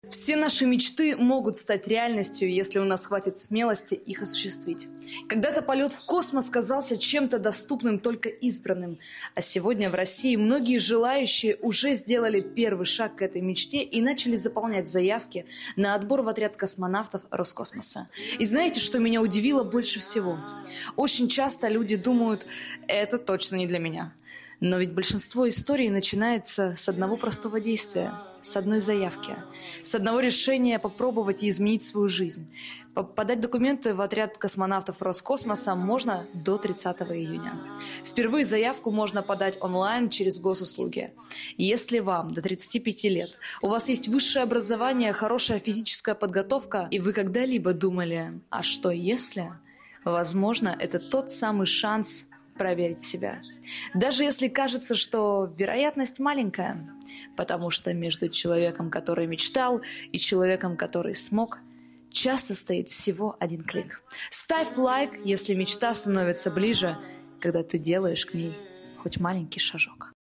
Все наши мечты могут стать реальностью, если у нас хватит смелости их осуществить. Когда-то полет в космос казался чем-то доступным только избранным, а сегодня в России многие желающие уже сделали первый шаг к этой мечте и начали заполнять заявки на отбор в отряд космонавтов Роскосмоса. И знаете, что меня удивило больше всего? Очень часто люди думают, это точно не для меня. Но ведь большинство историй начинается с одного простого действия, с одной заявки, с одного решения попробовать и изменить свою жизнь. Подать документы в отряд космонавтов Роскосмоса можно до 30 июня. Впервые заявку можно подать онлайн через госуслуги. Если вам до 35 лет, у вас есть высшее образование, хорошая физическая подготовка, и вы когда-либо думали, а что если? Возможно, это тот самый шанс проверить себя. Даже если кажется, что вероятность маленькая, потому что между человеком, который мечтал, и человеком, который смог, часто стоит всего один клик. Ставь лайк, если мечта становится ближе, когда ты делаешь к ней хоть маленький шажок.